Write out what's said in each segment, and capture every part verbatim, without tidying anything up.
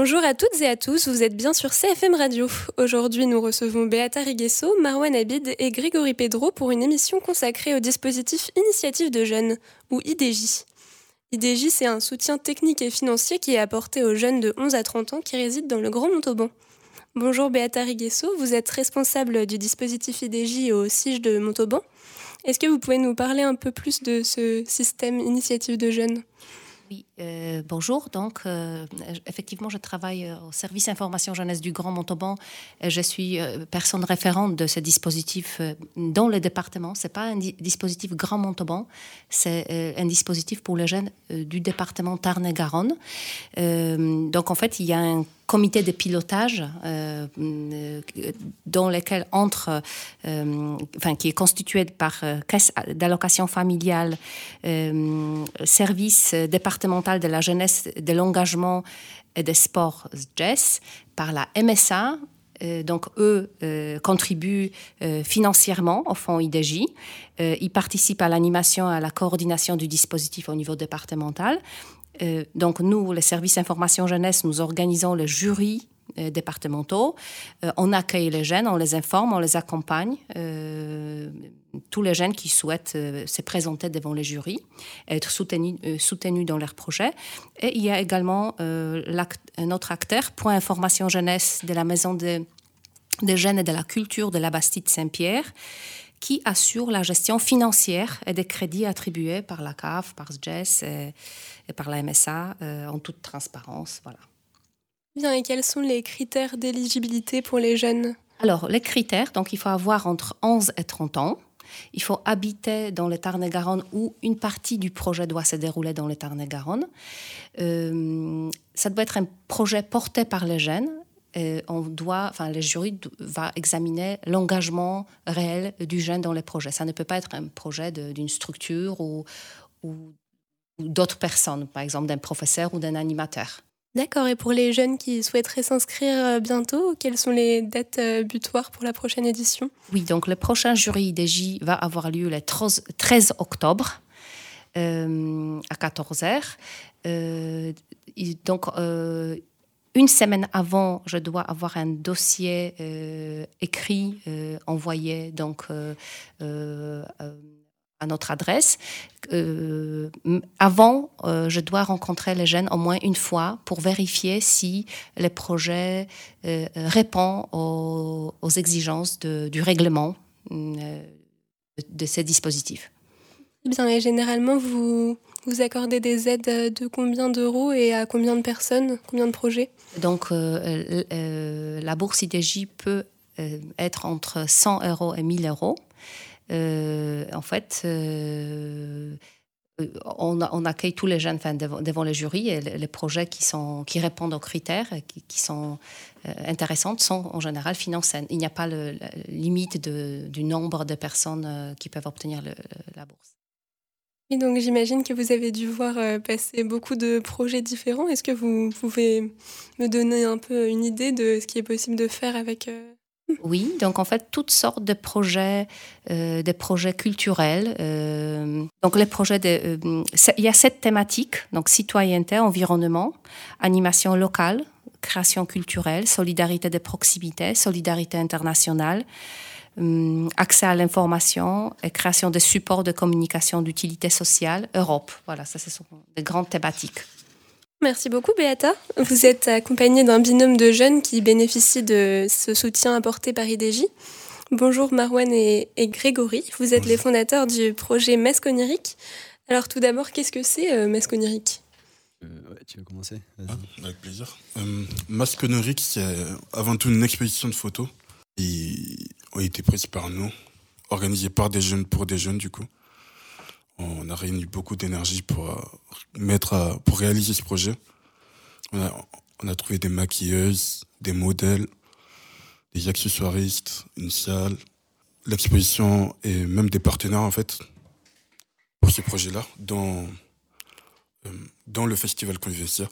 Bonjour à toutes et à tous, vous êtes bien sur C F M Radio. Aujourd'hui, nous recevons Beata Riguesso, Marwan Abid et Grégory Pedro pour une émission consacrée au dispositif Initiative de Jeunes, ou I D J. I D J, c'est un soutien technique et financier qui est apporté aux jeunes de onze à trente ans qui résident dans le Grand Montauban. Bonjour Beata Riguesso, vous êtes responsable du dispositif I D J au S I J de Montauban. Est-ce que vous pouvez nous parler un peu plus de ce système Initiative de Jeunes ? Oui, euh, bonjour. Donc, euh, effectivement, je travaille au service information jeunesse du Grand Montauban. Je suis euh, personne référente de ce dispositif euh, dans le département. C'est pas un di- dispositif Grand Montauban, c'est euh, un dispositif pour les jeunes euh, du département Tarn-et-Garonne. Euh, donc, en fait, il y a un comité de pilotage euh, euh, dans lequel entre, euh, enfin, qui est constitué par euh, caisse d'allocation familiale, euh, service départemental de la jeunesse, de l'engagement et des sports S J E S, par la M S A. Euh, donc, eux euh, contribuent euh, financièrement au fonds I D J. Euh, ils participent à l'animation et à la coordination du dispositif au niveau départemental. Euh, donc, nous, les services information jeunesse, nous organisons les jurys euh, départementaux. Euh, on accueille les jeunes, on les informe, on les accompagne. Euh, tous les jeunes qui souhaitent euh, se présenter devant les jurys, être soutenus, euh, soutenus dans leurs projets. Et il y a également euh, un autre acteur, Point Information Jeunesse de la Maison de, des Jeunes et de la Culture de la Bastide-Saint-Pierre, qui assure la gestion financière et des crédits attribués par la C A F, par S J E S et, et par la M S A euh, en toute transparence. Voilà. Bien, et quels sont les critères d'éligibilité pour les jeunes ? Alors, les critères, donc il faut avoir entre onze et trente ans. Il faut habiter dans le Tarn-et-Garonne où une partie du projet doit se dérouler dans le Tarn-et-Garonne. Euh, ça doit être un projet porté par les jeunes. Et on doit, enfin, le jury va examiner l'engagement réel du jeune dans le projet. Ça ne peut pas être un projet de, d'une structure ou, ou, ou d'autres personnes, par exemple d'un professeur ou d'un animateur. D'accord, et pour les jeunes qui souhaiteraient s'inscrire bientôt, quelles sont les dates butoirs pour la prochaine édition ? Oui, donc le prochain jury I D J va avoir lieu le treize octobre euh, à quatorze heures. Euh, donc, euh, Une semaine avant, je dois avoir un dossier euh, écrit, euh, envoyé donc, euh, euh, à notre adresse. Euh, avant, euh, je dois rencontrer les jeunes au moins une fois pour vérifier si le projet euh, répond aux, aux exigences de, du règlement euh, de, de ces dispositifs. Bien, et généralement, vous, vous accordez des aides de combien d'euros et à combien de personnes, combien de projets ? Donc, euh, euh, la bourse I D J peut euh, être entre cent euros et mille euros. Euh, en fait, euh, on, on accueille tous les jeunes enfin, devant, devant les jurys et les, les projets qui, sont, qui répondent aux critères et qui, qui sont euh, intéressants sont en général financés. Il n'y a pas de limite de, du nombre de personnes euh, qui peuvent obtenir le, la bourse. Et donc, j'imagine que vous avez dû voir euh, passer beaucoup de projets différents. Est-ce que vous pouvez me donner un peu une idée de ce qui est possible de faire avec... Euh... Oui, donc en fait, toutes sortes de projets, euh, des projets culturels. Euh, donc les projets, de, euh, il y a sept thématiques, donc citoyenneté, environnement, animation locale, création culturelle, solidarité de proximité, solidarité internationale, euh, accès à l'information et création de supports de communication d'utilité sociale, Europe. Voilà, ça, ce sont des grandes thématiques. Merci beaucoup Beata. Vous êtes accompagnée d'un binôme de jeunes qui bénéficient de ce soutien apporté par I D J. Bonjour Marwan et, et Grégory, vous êtes Bonjour. Les fondateurs du projet Masque Onirique. Alors tout d'abord, qu'est-ce que c'est euh, Masque Onirique ? euh, ouais, Tu veux commencer ? Ah, avec plaisir. Euh, Masque Onirique, c'est avant tout une exposition de photos qui ont été prises par nous, organisée par des jeunes pour des jeunes du coup. On a réuni beaucoup d'énergie pour, euh, mettre à, pour réaliser ce projet. On a, on a trouvé des maquilleuses, des modèles, des accessoiristes, une salle, l'exposition et même des partenaires en fait pour ce projet-là dans, euh, dans le festival Convivia.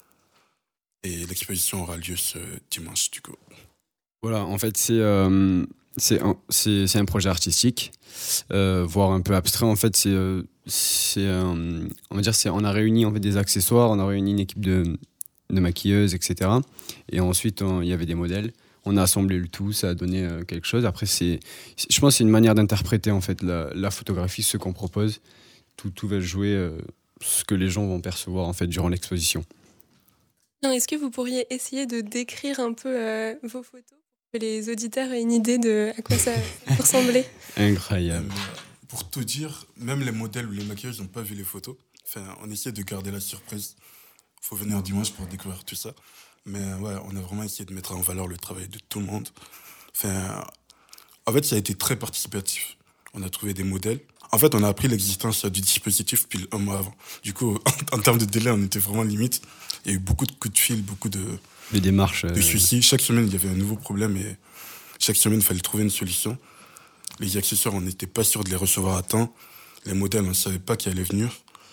Et l'exposition aura lieu ce dimanche du coup. Voilà, en fait c'est... Euh... C'est un, c'est, c'est un projet artistique, euh, voire un peu abstrait. En fait, c'est, euh, c'est, euh, on va dire, c'est, on a réuni en fait des accessoires, on a réuni une équipe de, de maquilleuses, et cetera. Et ensuite, il y avait des modèles. On a assemblé le tout, ça a donné euh, quelque chose. Après, c'est, je pense que c'est une manière d'interpréter en fait, la, la photographie, ce qu'on propose. Tout, tout va jouer euh, ce que les gens vont percevoir en fait, durant l'exposition. Est-ce que vous pourriez essayer de décrire un peu euh, vos photos pour que les auditeurs aient une idée de à quoi ça, ça peut ressembler? Incroyable. Euh, pour tout dire, même les modèles ou les maquillages n'ont pas vu les photos. Enfin, on essaie de garder la surprise. Il faut venir dimanche pour découvrir tout ça. Mais ouais, on a vraiment essayé de mettre en valeur le travail de tout le monde. Enfin, en fait, ça a été très participatif. On a trouvé des modèles. En fait, on a appris l'existence du dispositif pile un mois avant. Du coup, en, en termes de délai, on était vraiment limite. Il y a eu beaucoup de coups de fil, beaucoup de, les démarches, de soucis. Chaque semaine, il y avait un nouveau problème et chaque semaine, il fallait trouver une solution. Les accessoires, on n'était pas sûr de les recevoir à temps. Les modèles, on ne savait pas qui allaient venir.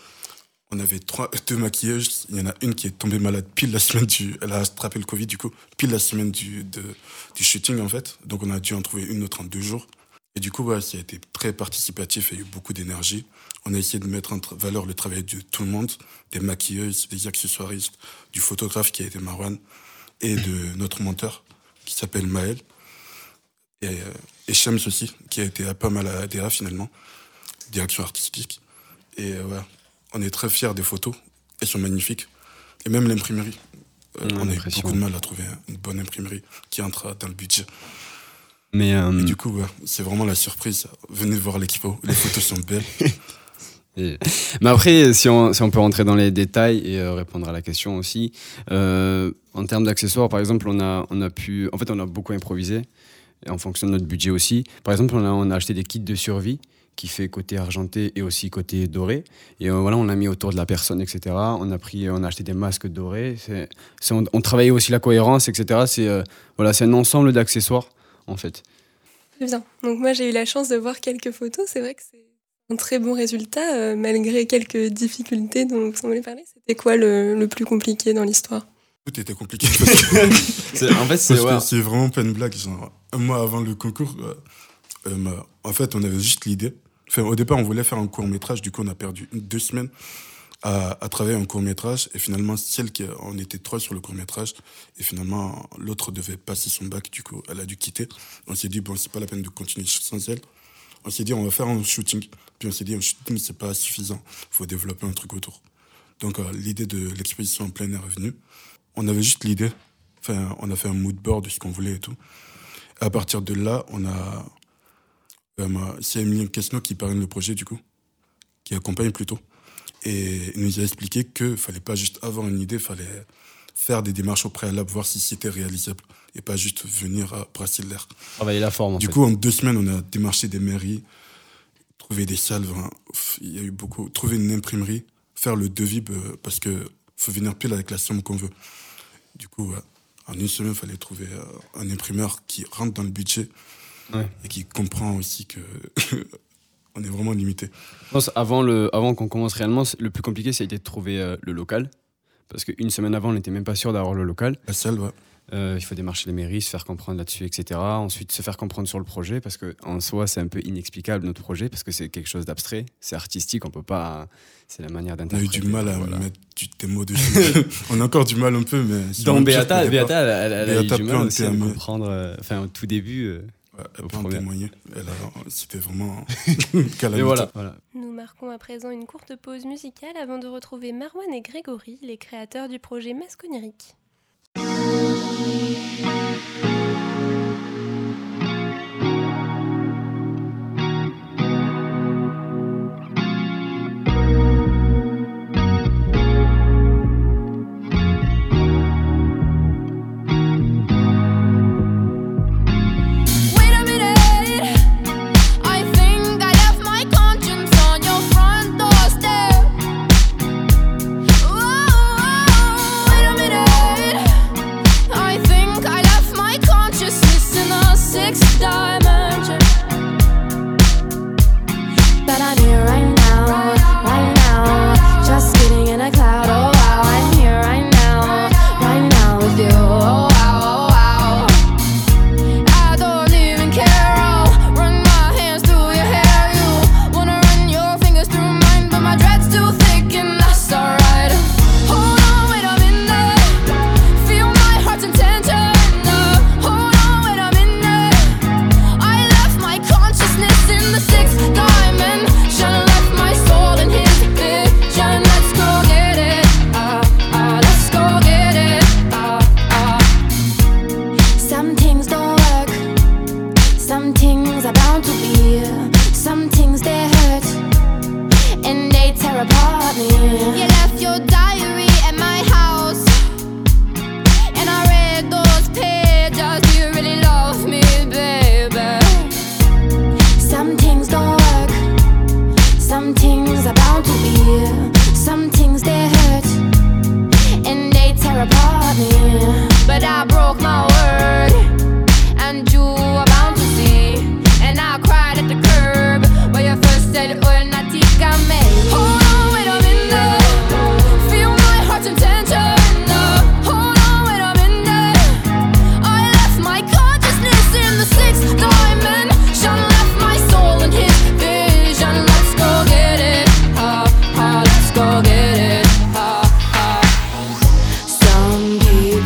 On avait trois, deux maquilleuses. Il y en a une qui est tombée malade pile la semaine du... Elle a attrapé le Covid, du coup, pile la semaine du, de, du shooting, en fait. Donc, on a dû en trouver une autre en deux jours. Et du coup, ouais, ça a été très participatif. Il y a eu beaucoup d'énergie. On a essayé de mettre en valeur le travail de tout le monde, des maquilleuses, des accessoiristes, du photographe qui a été Marwan, et de notre monteur, qui s'appelle Maël. Et, euh, et Shams aussi, qui a été pas mal à A D A, finalement, direction artistique. Et euh, ouais. On est très fiers des photos, elles sont magnifiques. Et même l'imprimerie. Euh, mmh, on a eu beaucoup de mal à trouver une bonne imprimerie qui entre dans le budget. Mais euh... Et du coup, ouais, c'est vraiment la surprise. Venez voir l'expo, les photos sont belles. et... Mais après, si on, si on peut rentrer dans les détails et euh, répondre à la question aussi, euh, en termes d'accessoires, par exemple, on a, on a pu, en fait, on a beaucoup improvisé, en fonction de notre budget aussi. Par exemple, on a, on a acheté des kits de survie, qui fait côté argenté et aussi côté doré. Et euh, voilà, on l'a mis autour de la personne, et cetera. On a, pris, on a acheté des masques dorés. C'est, c'est, on, on travaillait aussi la cohérence, et cetera. C'est, euh, voilà, c'est un ensemble d'accessoires, en fait. Très bien. Donc moi, j'ai eu la chance de voir quelques photos. C'est vrai que c'est un très bon résultat, euh, malgré quelques difficultés dont vous semblez parler. C'était quoi le, le plus compliqué dans l'histoire? Tout était compliqué. Parce que c'est, en fait, c'est, parce ouais. que c'est vraiment pas une blague. Genre, un mois avant le concours, euh, euh, en fait, on avait juste l'idée. Enfin, au départ, on voulait faire un court-métrage. Du coup, on a perdu une, deux semaines à, à travailler un court-métrage. Et finalement, celle qui, on était trois sur le court-métrage. Et finalement, l'autre devait passer son bac. Du coup, elle a dû quitter. On s'est dit, bon, c'est pas la peine de continuer sans elle. On s'est dit, on va faire un shooting. Puis on s'est dit, un shooting, c'est pas suffisant. Il faut développer un truc autour. Donc, euh, l'idée de l'exposition en plein air est venue. On avait juste l'idée. Enfin, on a fait un mood board de ce qu'on voulait et tout. Et à partir de là, on a... Euh, c'est Emilien Casno qui parraine le projet, du coup, qui accompagne plutôt. Et il nous a expliqué qu'il ne fallait pas juste avoir une idée, il fallait faire des démarches au préalable, voir si c'était réalisable, et pas juste venir à brasser de l'air. Travailler la forme, en Du fait. coup, en deux semaines, on a démarché des mairies, trouvé des salles, hein, il y a eu beaucoup, trouver une imprimerie, faire le devis, euh, parce qu'il faut venir pile avec la somme qu'on veut. Du coup, euh, en une semaine, il fallait trouver euh, un imprimeur qui rentre dans le budget, ouais. Et qui comprend aussi que on est vraiment limité. Je pense avant, le, avant qu'on commence réellement, le plus compliqué, ça a été de trouver euh, le local. Parce qu'une semaine avant, on n'était même pas sûr d'avoir le local. La salle, ouais. Euh, il faut démarcher les mairies, se faire comprendre là-dessus, et cetera. Ensuite, se faire comprendre sur le projet, parce qu'en soi, c'est un peu inexplicable, notre projet, parce que c'est quelque chose d'abstrait, c'est artistique, on peut pas... C'est la manière d'interpréter. On a eu du mal à voilà. mettre du, des mots dessus. On a encore du mal un peu, mais... Dans Beata, Beata, elle, elle, elle Beata a eu du mal aussi à comprendre... Euh, enfin, au tout début... Euh, Ouais, elle peut en témoigner. Elle a, c'était vraiment calamité. Voilà, voilà. Nous marquons à présent une courte pause musicale avant de retrouver Marwan et Grégory, les créateurs du projet Masconérique. Wait a minute.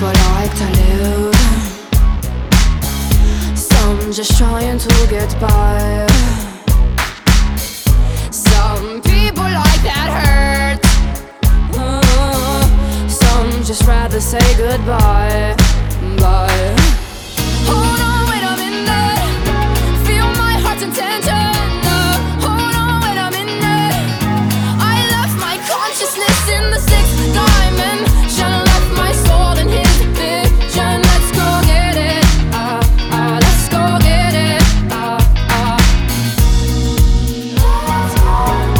people like to live. Some just trying to get by. Some people like that hurt. Uh, some just rather say goodbye. Bye. Hold on, wait a minute. Feel my heart's intention. Uh, hold on, wait a minute. I left my consciousness in the sixth dimension. Left my soul in his vision. Let's go get it. Uh, uh, let's go get it. Uh, uh. Let's go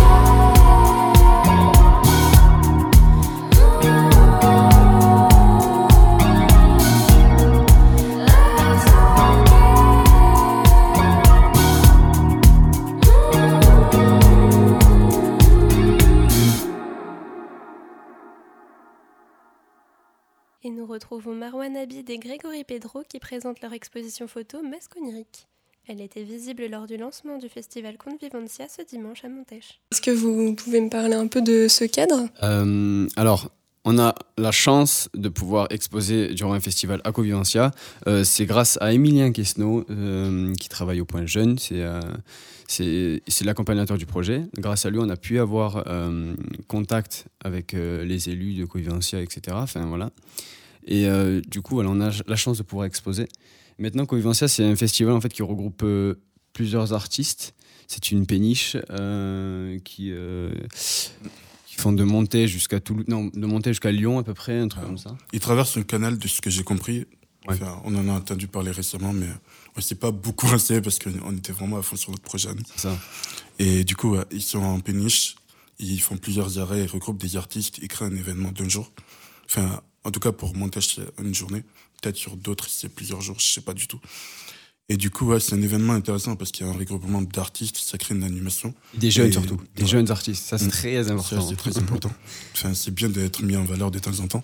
Et nous retrouvons Marwan Abid et Grégory Pedro qui présentent leur exposition photo Masque onirique. Elle était visible lors du lancement du festival Convivencia ce dimanche à Montèche. Est-ce que vous pouvez me parler un peu de ce cadre ? Euh, alors, on a la chance de pouvoir exposer durant un festival à Convivencia. Euh, c'est grâce à Emilien Quesneau, euh, qui travaille au Point Jeune. C'est, euh, c'est, c'est l'accompagnateur du projet. Grâce à lui, on a pu avoir euh, contact avec euh, les élus de Convivencia, et cetera. Enfin, voilà. Et euh, du coup, voilà, on a la chance de pouvoir exposer. Maintenant, Convivencia, c'est un festival en fait, qui regroupe euh, plusieurs artistes. C'est une péniche euh, qui... Euh, qui font de Montaigne jusqu'à Toulouse, non, de Montaigne jusqu'à Lyon à peu près, un truc ah. comme ça. Ils traversent un canal, de ce que j'ai compris. Ouais. Enfin, on en a entendu parler récemment, mais on ne s'est pas beaucoup renseigné parce qu'on était vraiment à fond sur notre projet. C'est ça. Et du coup, ouais, ils sont en péniche, ils font plusieurs arrêts, ils regroupent des artistes, ils créent un événement d'un jour. Enfin, en tout cas, pour Montaigne, c'est une journée. Peut-être sur d'autres, c'est plusieurs jours, je ne sais pas du tout. Et du coup, ouais, c'est un événement intéressant parce qu'il y a un regroupement d'artistes, ça crée une animation. Des jeunes et, surtout, des ouais. jeunes artistes, ça c'est mmh. très important. Ça, c'est très important. Enfin, c'est bien d'être mis en valeur de temps en temps.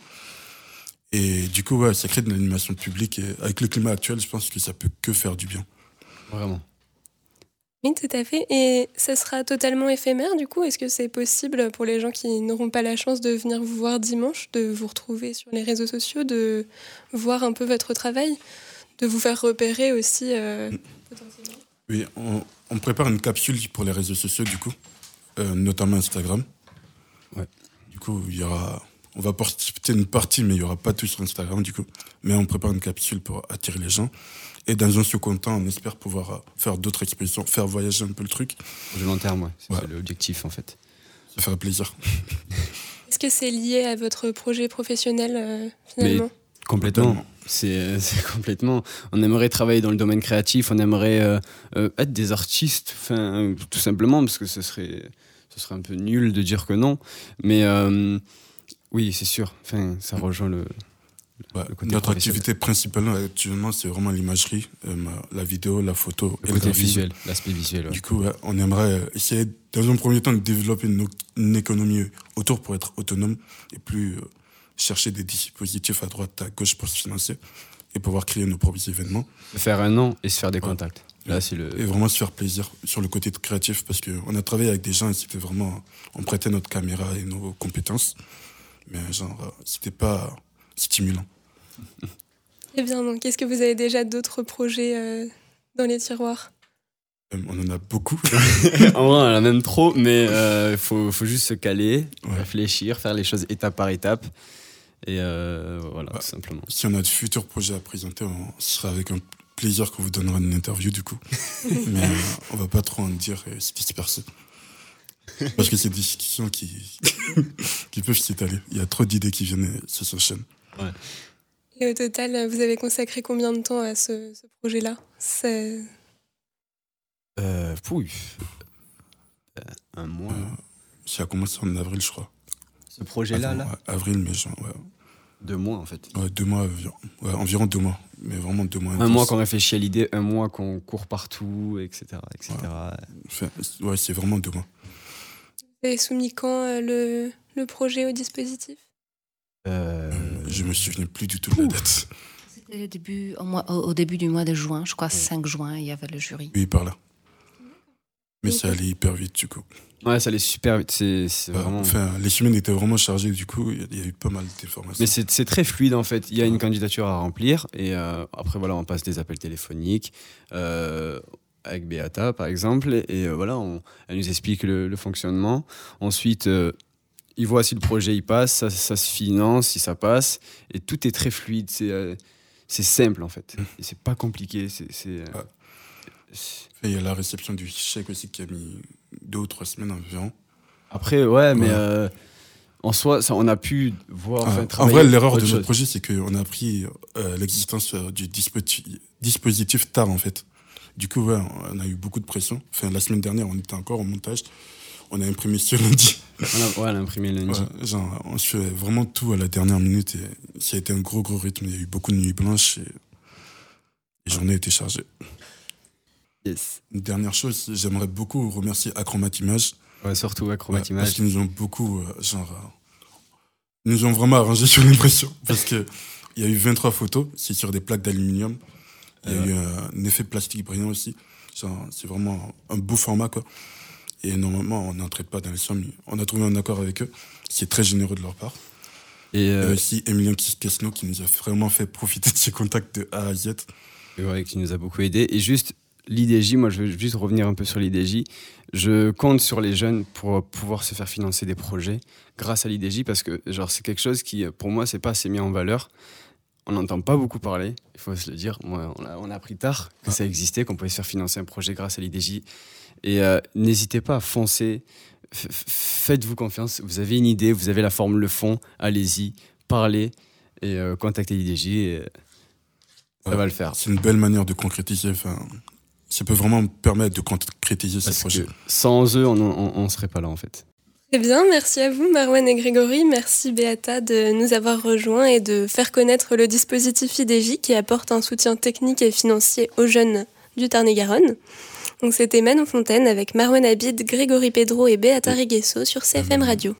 Et du coup, ouais, ça crée de l'animation publique. Et avec le climat actuel, je pense que ça peut que faire du bien. Vraiment. Oui, tout à fait. Et ça sera totalement éphémère, du coup. Est-ce que c'est possible pour les gens qui n'auront pas la chance de venir vous voir dimanche, de vous retrouver sur les réseaux sociaux, de voir un peu votre travail ? De vous faire repérer aussi euh, potentiellement. Oui, on, on prépare une capsule pour les réseaux sociaux du coup, euh, notamment Instagram. Ouais. Du coup, il y aura, on va porter une partie, mais il y aura pas tout sur Instagram du coup. Mais on prépare une capsule pour attirer les gens. Et dans un second temps, on espère pouvoir faire d'autres expositions, faire voyager un peu le truc. Au long terme, ouais. C'est, ouais. c'est l'objectif en fait. Ça ferait plaisir. Est-ce que c'est lié à votre projet professionnel euh, finalement ? Mais... Complètement. C'est, c'est complètement. On aimerait travailler dans le domaine créatif, on aimerait euh, euh, être des artistes, enfin, tout simplement, parce que ce serait, ce serait un peu nul de dire que non. Mais euh, oui, c'est sûr, enfin, ça rejoint le, ouais, le côté notre activité principale actuellement, c'est vraiment l'imagerie, euh, la vidéo, la photo. Le et côté le visuel, l'aspect visuel. Ouais. Du coup, ouais, on aimerait essayer, dans un premier temps, de développer une, une économie autour pour être autonome et plus... Euh, chercher des dispositifs à droite, à gauche pour se financer et pouvoir créer nos propres événements. Faire un an et se faire des ouais. contacts. Là, c'est le... Et vraiment se faire plaisir sur le côté créatif parce qu'on a travaillé avec des gens et c'était vraiment... On prêtait notre caméra et nos compétences, mais genre, c'était pas stimulant. Eh bien, donc, est-ce que vous avez déjà d'autres projets euh, dans les tiroirs ? euh, On en a beaucoup. En vrai, on en a même trop, mais il euh, faut, faut juste se caler, ouais. réfléchir, faire les choses étape par étape. Et euh, voilà, bah, tout simplement. Si on a de futurs projets à présenter, on sera avec un plaisir qu'on vous donnera une interview du coup. Mais euh, on va pas trop en dire et se disperser. Parce que c'est des discussions qui, qui peuvent s'étaler. Il y a trop d'idées qui viennent et ça s'enchaîne. Ouais. Et au total, vous avez consacré combien de temps à ce, ce projet-là ? C'est... Euh, pouille. Euh, un mois. Euh, ça a commencé en avril, je crois. Ce projet-là, Attends, là ouais, avril, mai, juin, ouais. Deux mois, en fait. Ouais, deux mois, environ, ouais, environ deux mois. Mais vraiment deux mois. Un intense. Mois qu'on réfléchit à l'idée, un mois qu'on court partout, et cetera, et cetera. Ouais, enfin, ouais c'est vraiment deux mois. Vous avez soumis quand euh, le, le projet au dispositif ? euh... Euh, Je me souviens plus du tout de la date. C'était le début, au, mois, au, au début du mois de juin, je crois, ouais. cinq juin, il y avait le jury. Oui, par là. Mais ça allait hyper vite, du coup. Ouais, ça allait super vite. C'est, c'est Bah, vraiment. Enfin, les semaines étaient vraiment chargées, du coup, il y a- il y a eu pas mal d'informations. Mais c'est, c'est très fluide en fait. Il y a une candidature à remplir et euh, après voilà, on passe des appels téléphoniques euh, avec Beata par exemple et, et, euh, voilà, on, elle nous explique le, le fonctionnement. Ensuite, euh, ils voient si le projet il passe, ça, ça se finance, si ça passe et tout est très fluide. C'est, euh, c'est simple en fait. Et c'est pas compliqué. C'est, c'est, euh, Ouais. c'est- Et il y a la réception du chèque aussi qui a mis deux ou trois semaines environ. Après ouais, mais Ouais. euh, en soi, ça, on a pu voir. Ah, Enfin, en travailler vrai, l'erreur autre de notre chose. projet, c'est qu'on a appris euh, l'existence euh, du dispositif, dispositif tard, en fait. Du coup, ouais, on a eu beaucoup de pression. Enfin, la semaine dernière, on était encore au montage. On a imprimé ce lundi. On a, ouais, on a imprimé le lundi. Ouais, genre, on se fait vraiment tout à la dernière minute. Et ça a été un gros, gros rythme. Il y a eu beaucoup de nuits blanches et les journées étaient chargées. Yes. Une dernière chose, j'aimerais beaucoup remercier Acromat Image. Ouais, surtout Acromat Ouais, Image. parce qu'ils nous ont beaucoup, euh, genre, euh, ils nous ont vraiment arrangé sur l'impression. Parce que il y a eu vingt-trois photos, c'est sur des plaques d'aluminium. Il y a Ouais. eu euh, un effet plastique brillant aussi. Genre, c'est vraiment un beau format, quoi. Et normalement, on n'en traite pas dans les sommes. On a trouvé un accord avec eux. C'est très généreux de leur part. Et Il y euh, a aussi Emilien Quesno qui nous a vraiment fait profiter de ses contacts de A à Z. Et ouais, qui nous a beaucoup aidé. Et juste l'I D J, moi je veux juste revenir un peu sur l'I D J. Je compte sur les jeunes pour pouvoir se faire financer des projets grâce à l'I D J parce que genre c'est quelque chose qui pour moi c'est pas assez mis en valeur. On n'entend pas beaucoup parler, il faut se le dire. Moi, on a, on a appris tard que ça existait, qu'on pouvait se faire financer un projet grâce à l'I D J. Et euh, n'hésitez pas à foncer. F- f- Faites-vous confiance. Vous avez une idée, vous avez la forme, le fond. Allez-y, parlez et euh, contactez l'I D J. Et, euh, ça Ouais. va le faire. C'est une belle manière de concrétiser. Enfin, ça peut vraiment permettre de concrétiser ce Parce projet. que sans eux, on ne serait pas là en fait. Très bien, merci à vous Marwan et Grégory, merci Beata de nous avoir rejoints et de faire connaître le dispositif I D J qui apporte un soutien technique et financier aux jeunes du Tarn-et-Garonne. Donc c'était Manon Fontaine avec Marwan Abid, Grégory Pedro et Beata Riguesso sur C F M Radio.